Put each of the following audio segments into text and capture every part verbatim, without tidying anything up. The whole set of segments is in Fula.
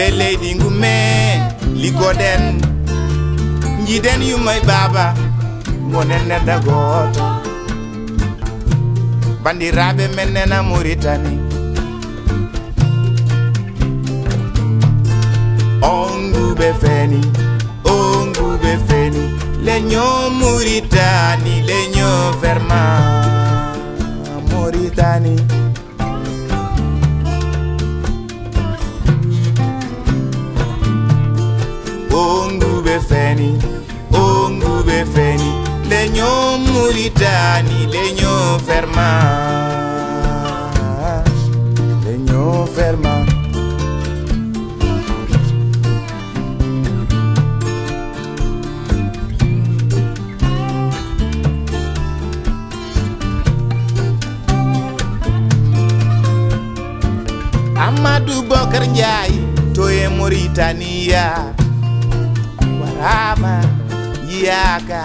belle dingume ligoden njiden yu may baba monen nedda goto bandiraɓe men nena Mauritanie onguɓe feni onguɓe feni leño Mauritanie leño ferma Mauritanie onguɓe feni onguɓe feni leño Mauritanie leño ferma leño ferma Amadou Bokar Ndiaye toye Mauritania warama yaka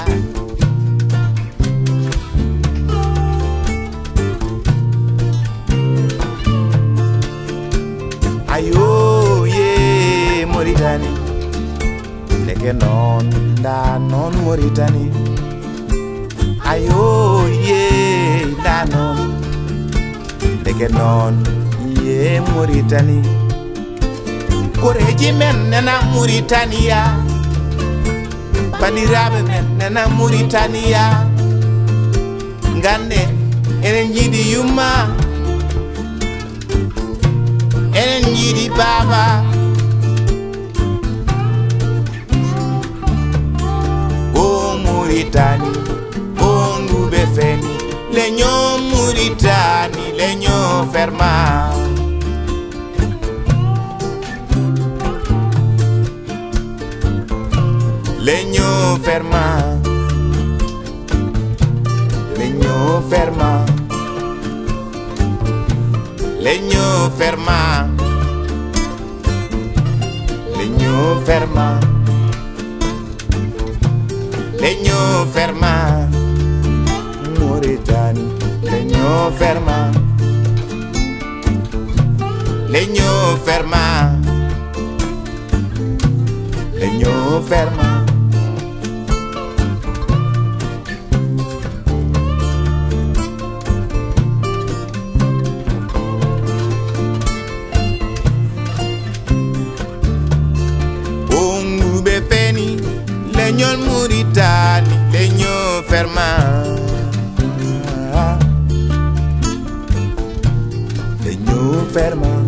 ayo ye Mauritanie leke non da non Mauritanie ayo ye da non leke non ye Mauritanie koreji men nena Mauritania bandiraɓe men nena Mauritania gande enen jiiɗi yumma enen jiiɗi baba o Mauritanie o nguɓe feni leño Mauritanie leño ferma leño ferma leño ferma leño ferma leño ferma leño ferma Mauritanie leño ferma leño ferma leño ferma leñol Mauritanie leño ferma leño ferma